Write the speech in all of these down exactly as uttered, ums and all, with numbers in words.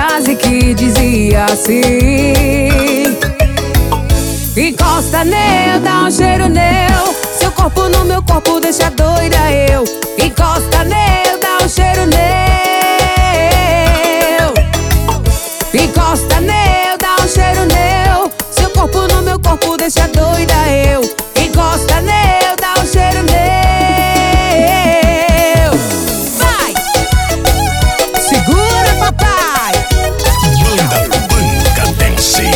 frase que dizia assim: encosta nele, dá um cheiro nele, seu corpo no meu corpo deixa doida eu. Encosta nele, dá um cheiro nele, encosta nele, dá um cheiro nele, seu corpo no meu corpo deixa doida eu. Encosta nele, dá um cheiro nele. Vai! Segura, papai! Banda Banca Dance.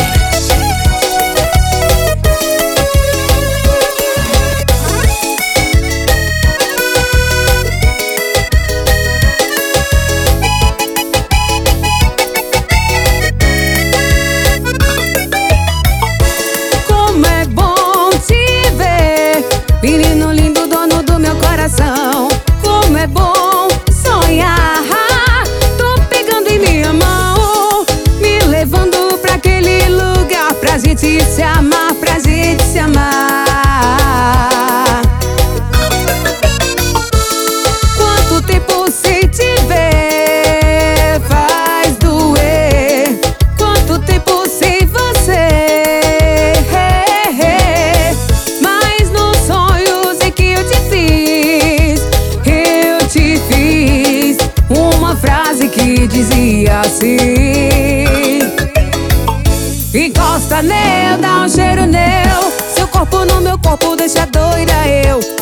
Como é bom te ver, menino lindo, dono do meu coração. Como é bom sonhar, tô pegando em minha mão, me levando pra aquele lugar pra gente se amar, pra gente se amar. Quanto tempo sem te ver faz doer, quanto tempo sem você. Mas nos sonhos em que eu te fiz, eu te fiz uma frase que dizia assim: encosta nele, dá um cheiro nele, seu corpo no meu corpo deixa doida eu.